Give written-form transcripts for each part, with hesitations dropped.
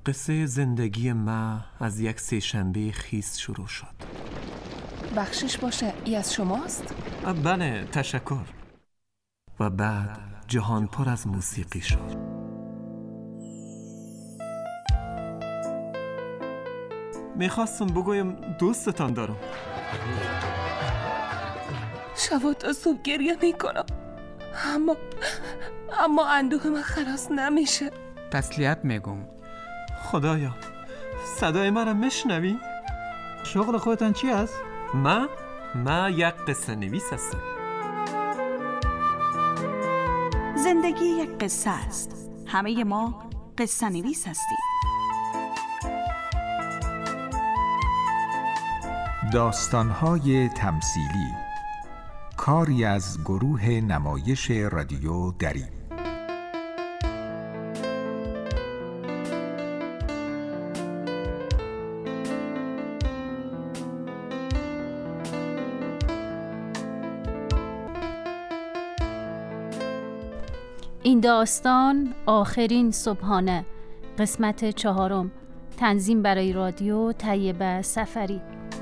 قصه زندگی ما از یک سه‌شنبه خیس شروع شد. بخشش باشه، ای از شماست؟ بله، تشکر. و بعد جهان پر از موسیقی شد. میخواستم بگویم دوستتان دارم. شب تا صبح گریه میکنم، اما اندوه من خلاص نمیشه. تسلیت میگم. خدایا، صدای من را میشنوی؟ شغل خودتان چی است؟ ما یک قصه نویس هستم. زندگی یک قصه است. همه ما قصه نویس هستیم. داستان‌های تمثیلی، کاری از گروه نمایش رادیو دری. این داستان آخرین صبحانه، قسمت 4. تنظیم برای رادیو طیبه سفری.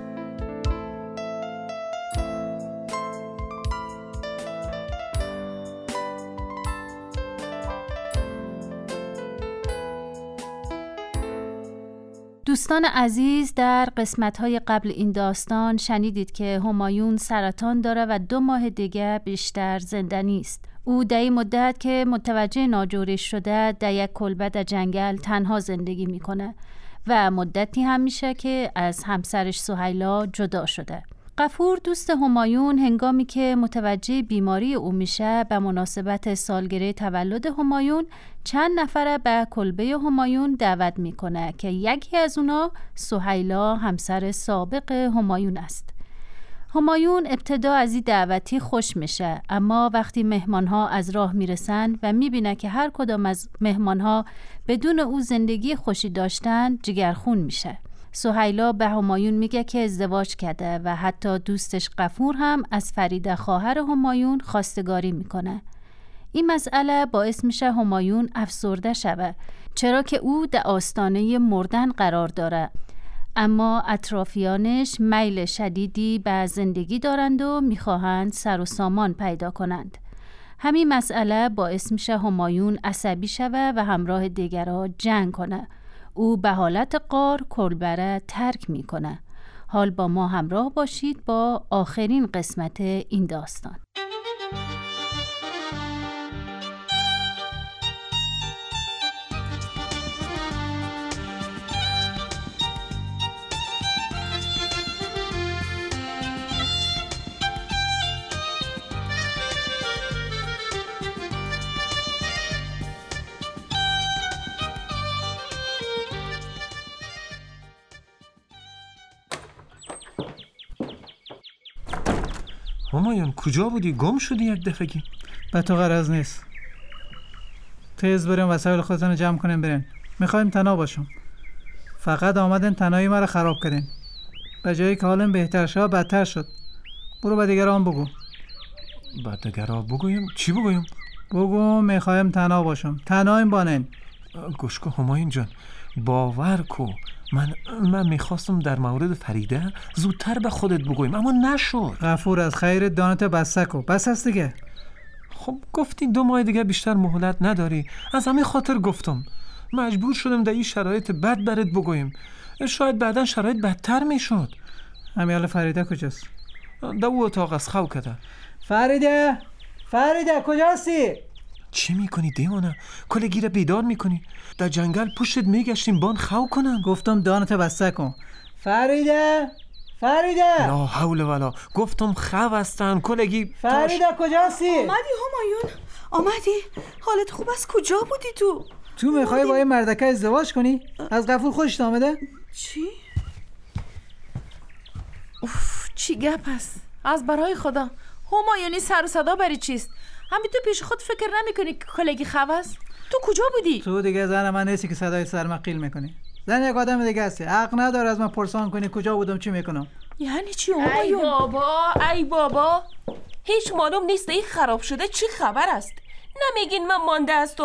دوستان عزیز، در قسمت‌های قبل این داستان شنیدید که همایون سرطان داره و 2 ماه دیگه بیشتر زنده نیست. او در این مدت که متوجه ناجوری شده در یک کلبه در جنگل تنها زندگی میکنه و مدتی هم میشه که از همسرش سهیلا جدا شده. غفور دوست همایون هنگامی که متوجه بیماری او میشه به مناسبت سالگرد تولد همایون چند نفره به کلبه همایون دعوت میکنه که یکی از اونا سهیلا همسر سابق همایون است. همایون ابتدا از این دعوتی خوش میشه، اما وقتی مهمانها از راه میرسن و میبینه که هر کدام از مهمانها بدون او زندگی خوشی داشتن جگرخون میشه. سهیلا به همایون میگه که ازدواج کرده و حتی دوستش غفور هم از فریده خواهر همایون خواستگاری میکنه. این مسئله باعث میشه همایون افسرده شوه، چرا که او در آستانه مردن قرار داره، اما اطرافیانش میل شدیدی به زندگی دارند و میخواهند سر و سامان پیدا کنند. همین مسئله باعث میشه همایون عصبی شوه و همراه دیگرها جنگ کنه. او به حالت غار کلبه ترک میکنه. حال با ما همراه باشید با آخرین قسمت این داستان. همایون کجا بودی؟ گم شدی یک دفعگی؟ به تو غرض نیست. تیز بریم وسایل خودتون رو جمع کنیم بریم. میخوایم تنها باشم. فقط آمدن تنهایی مرا خراب کردین. به جایی که حالم بهتر شد بدتر شد. برو به دیگران بگو. به دیگران بگویم؟ چی بگویم؟ بگو میخوایم تنها باشم. تنهاییم بانن. گوش کن همایون جان، باور کو من میخواستم در مورد فریده زودتر به خودت بگویم اما نشد. غفور از خیر دانت بسته کو. بس است دیگه. خب گفتی 2 ماه دیگه بیشتر مهلت نداری، از همین خاطر گفتم. مجبور شدم در این شرایط بد برات بگویم، شاید بعداً شرایط بدتر میشد. امیال فریده کجاست؟ در او اتاق از خواب کده. فریده کجاستی؟ چی میکنی دیوانه؟ کلگی را بیدار میکنی؟ در جنگل پشتت میگشتیم بان خو کنن. گفتم دانت بسته کن. فریده لا حول ولا، گفتم خو هستن کلگی. فریده کجاستی؟ آمدی همایون؟ آمدی؟ حالت خوب است؟ کجا بودی تو؟ تو میخوای با این مردکه ازدواج کنی؟ از غفور خوشت آمده؟ چی؟ چی گپ است؟ از برای خدا همایونی سر و صدا بری چیست؟ همین تو پیش خود فکر نمی کنی که کلگی خو است؟ تو کجا بودی؟ تو دیگه زن من نیستی که صدای سرم قیل میکنی. زن یک آدم دیگه هستی، حق نداره از من پرسان کنی کجا بودم چی میکنم. یعنی چی همایون؟ ای بابا هیچ معلوم نیست این خراب شده چی خبر است؟ نمیگین من مانده هستم؟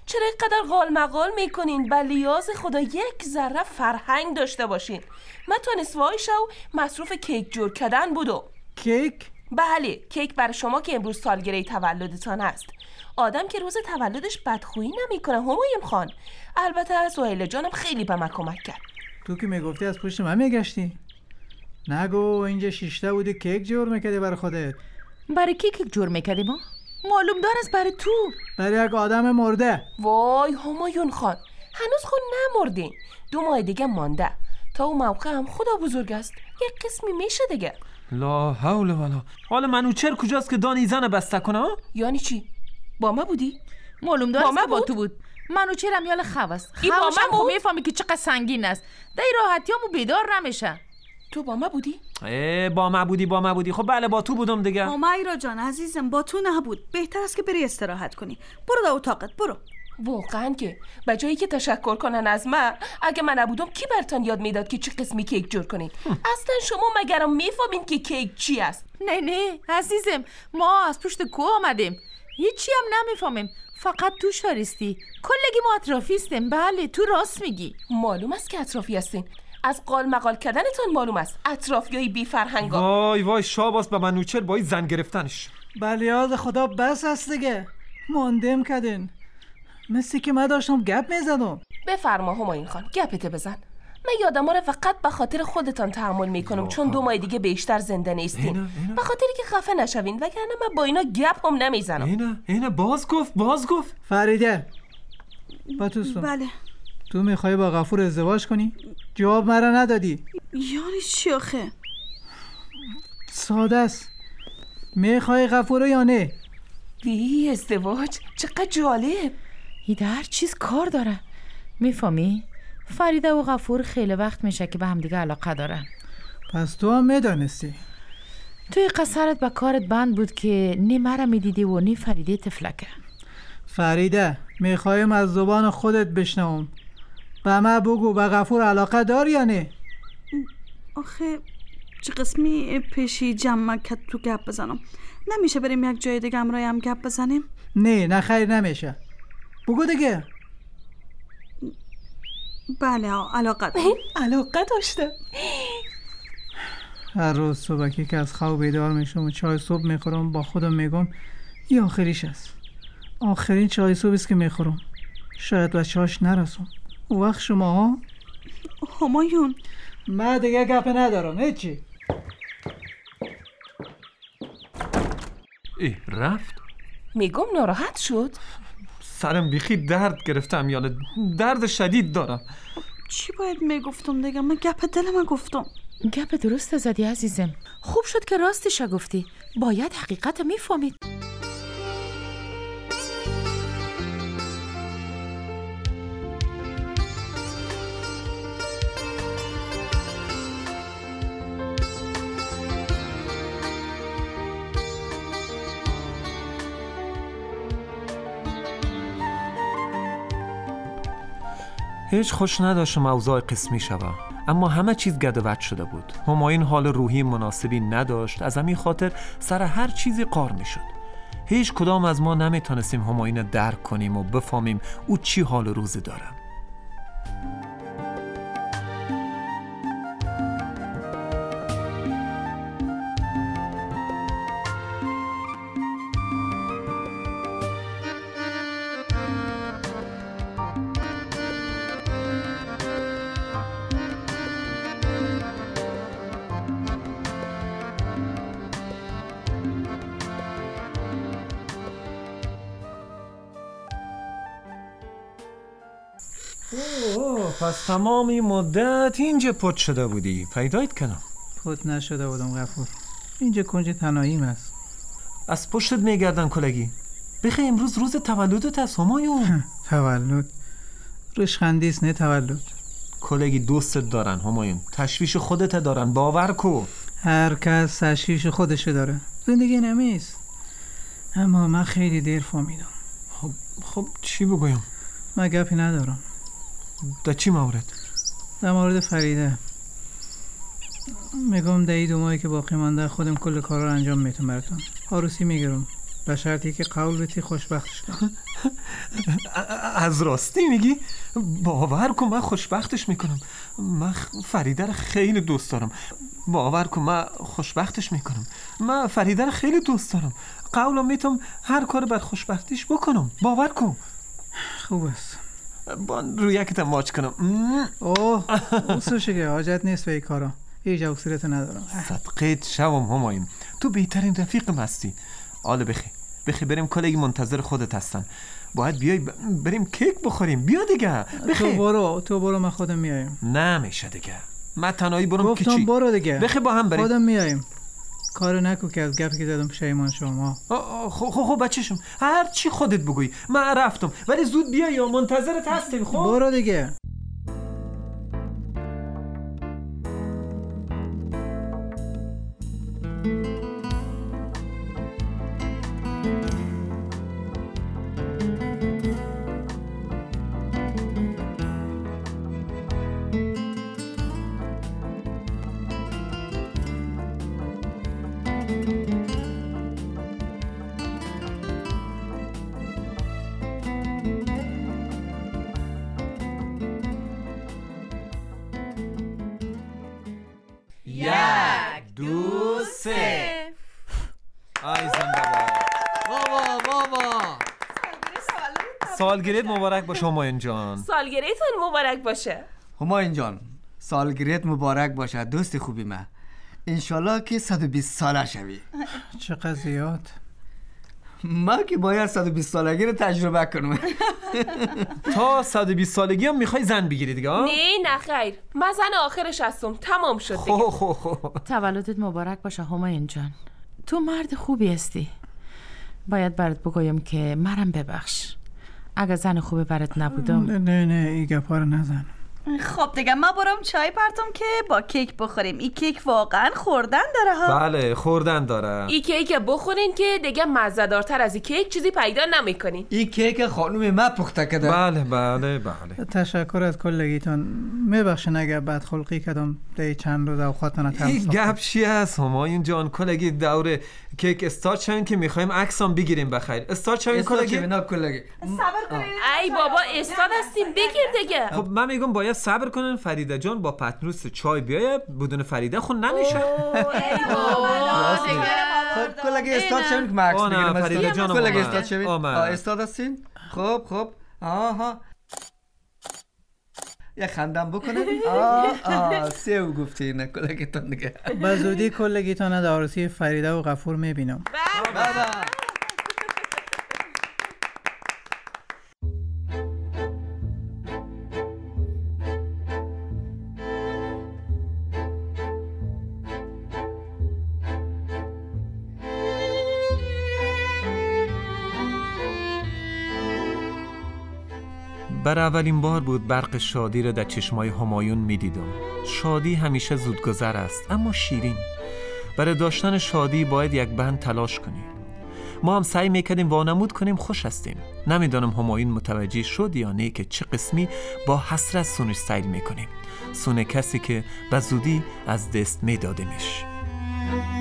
چرا اینقدر قال مقال میکنین؟ بلیاز خدا یک ذره فرهنگ داشته باشین. من تا نصفه شو مصروف کیک جور کردن بودم. کیک؟ بله، کیک برای شما که امروز سالگرد تولدتان است. آدم که روز تولدش بدخویی نمیکنه همایون خان. البته سهیل جانم خیلی به من کمک کرد. تو که میگفتی از پشت من میگشتی. نگو اینجا شیشته بودی کیک جور میکردی برای خودت. برای کی کیک جور میکردی ما؟ معلوم دار است برای تو. برای یک آدم مرده. وای همایون خان، هنوز خود نمردین. 2 ماه دیگه مانده. تا اون موقع هم خدا بزرگ است. یک قسمی میشه دیگه. لا حول ولا. حالا منوچهر کجاست که دانی زن بسته کنه؟ یعنی چی؟ با ما بودی؟ معلوم دار است با تو بود. منوچهرم یال خواه است. خوش هم خب میفهمی که چقدر سنگین است. در راحتی همو بیدار نمیشه. تو با ما بودی؟ با ما بودی. خب بله با تو بودم دیگه. همیرا جان عزیزم با تو نبود. بهتر است که بری استراحت کنی. برو در اتاقت برو. واقعا که به جایی که تشکر کنن از من، اگه من نبودم کی برتان یاد میداد که چه قسمی کیک جور کنین؟ اصلا شما مگرم میفهمین که کیک چی است؟ نه عزیزم، ما از پشت کوه آمدیم. هیچی هم نمیفهمیم. فقط تو شاریستی. کلگی ما اطرافیستیم. بله تو راست میگی. معلوم است که اطرافی هستین. از قال مقال کردنتون معلوم است. اطرافیای بی فرهنگا. وای شاباس به منوچهر با این زن گرفتنش. بلیاز خدا بس است دیگه. ماندم کردین. مثل که من داشتم گپ میزدم. بفرما همایون خان، گپت بزن. من یادم رو فقط به خاطر خودتان تحمل میکنم چون 2 ماه دیگه بیشتر زنده نیستین. به خاطری که خفه نشوین، وگرنه من با اینا گپ هم نمیزنم. اینه باز گفت. فریده با تو سو. بله. تو میخوای با غفور ازدواج کنی؟ جواب مرا ندادی. یعنی چی آخه؟ ساده است. میخوای غفور یا نه؟ وی ازدواج چقدر جالب. هیده هر چیز کار داره. میفهمی؟ فریده و غفور خیلی وقت میشه که به هم دیگه علاقه دارن. پس تو هم میدانستی؟ توی قصرت به کارت بند بود که نی مرا میدیدی و نی فریده تفلکه. فریده میخوایم از زبان خودت بشنوم. به من بگو به غفور علاقه داری یا نه؟ آخه چه قسمی پیشی جمع کت تو گپ بزنم. نمیشه بریم یک جای دیگه امرای هم گپ بزنیم؟ نه خیر نمیشه. بگو دیگه. بله علاقه داشته. هر روز صبحی که از خواب بیدار میشم و چای صبح میخورم با خودم میگم این آخریش است. آخرین چای صبح است که میخورم. شاید بچه‌اش نرسم. او وقت شما ها؟ همایون من دیگه گپ ندارم. هیچی. رفت؟ میگم ناراحت شد. سرم بیخی درد گرفتم، یاله درد شدید دارم. چی باید میگفتم دیگه؟ من گپ دلم گفتم. گپ درست زدی عزیزم. خوب شد که راستش گفتی. باید حقیقت میفهمید. هیچ خوش نداشتم اوضاع قسمی شوه، اما همه چیز گدوت شده بود. همایون حال روحی مناسبی نداشت، از همین خاطر سر هر چیزی قار می شد. هیچ کدام از ما نمیتونستیم همایون درک کنیم و بفهمیم او چی حال روزی داره. پس تمام این مدت اینجا پت شده بودی؟ پیدایت کنم. پت نشده بودم غفور. اینجا کنج تنهاییم است. از پشتت میگردن کلگی. بخی امروز روز تولدت است همایون. تولد؟ رشخندیست نه تولد. کلگی دوستت دارن همایون، تشویش خودت دارن، باور کو. هر کس تشویش خودش داره. زندگی نمیست. اما من خیلی دیر فهمیدم. خب چی بگویم؟ من گپی ندارم. در چی مورد؟ در مورد فریده. میگم در این 2 ماهی که باقی مانده خودم کل کارا رو انجام میتونم براتون. عروسی میگیرم. به شرطی که قول بتی خوشبختش کنم. از راستی میگی؟ باور کن من خوشبختش میکنم. من فریده رو خیلی دوست دارم. باور کن من خوشبختش میکنم. من فریده رو خیلی دوست دارم. قولم میتونم هر کار بر خوشبختیش بکنم. باور کن. خوب است. با رویکتم ماچ کنم. اوه اوسوشه که حاجت نیست به این کارا. هیچ اکسیرت ندارم. صدقیت شوم همایون، تو بهترین رفیقم هستی. آله بخی بریم، کالگی منتظر خودت هستن. باید بیای بریم کیک بخوریم. بیا دیگه بخی. تو برو من خودم میایم. نمیشه دیگه، من تنهایی برم که چی؟ گفتم برو دیگه. بخی با هم بریم. خودم میایم. کارو نکو که از گپی که زدم پشیمان شما. خب بچه‌شم هر چی خودت بگوی. من رفتم ولی زود بیا یا منتظرت هستیم. خب برو دیگه. سالگرهت مبارک باشه همایون جان. سالگرهتون مبارک باشه همایون جان. سالگرهت مبارک باشه دوست خوبی من. انشالله که 120 ساله شوی. چقدر زیاد. من که باید 120 سالگی رو تجربه کنم. تا 120 سالگی هم میخوای زن بگیری دیگه؟ نه خیر، من زن آخرش هستم. تمام شد دیگه. خب تولدت مبارک باشه همایون جان. تو مرد خوبی هستی. باید برات بگویم که مرم ببخش. اگه زن خوبه برات نبودم. نه این گپا رو نزن. خب دیگه ما برم چای پرتم که با کیک بخوریم. این کیک واقعا خوردن داره ها. بله خوردن داره. این کیک بخورین که دیگه مزه‌دارتر از این کیک چیزی پیدا نمیکنین. این کیک خانم من پخته کرده. بله. تشکر از کلگیتون. میبخشین اگه بد خلقی کردم دی چند روز اوقاتون تلخ. این گپ چی هست همایون جان؟ کلگی دور کیک استارت شوین که میخوایم عکسام بگیریم. بخیر استارت شوین کلگی. صبر کنید. ای بابا استاد هستیم بگیر دیگه. خب من میگم باید صبر کنن فریده جان با پتنوس چای بیایه. بدون فریده خود نمیشه. ای بابا خب کلگی استاد شوین که مکس بگیریم. فریده جان کلگی استاد شوین. آمد. استاد هستین؟ خب آها یه خندم بکنه. سیو گفتی نه کلگیتون دیگه. به زودی کلگیتون در عروسی فریده و غفور میبینم. بابا بر اولین بار بود برق شادی را در چشمای همایون می‌دیدم. شادی همیشه زودگذر است اما شیرین. برای داشتن شادی باید یک بند تلاش کنیم. ما هم سعی میکردیم وانمود کنیم خوش هستیم. نمیدانم همایون متوجه شد یا نه که چه قسمی با حسرت سونش سیر میکنیم. سون کسی که به زودی از دست میدادیمش.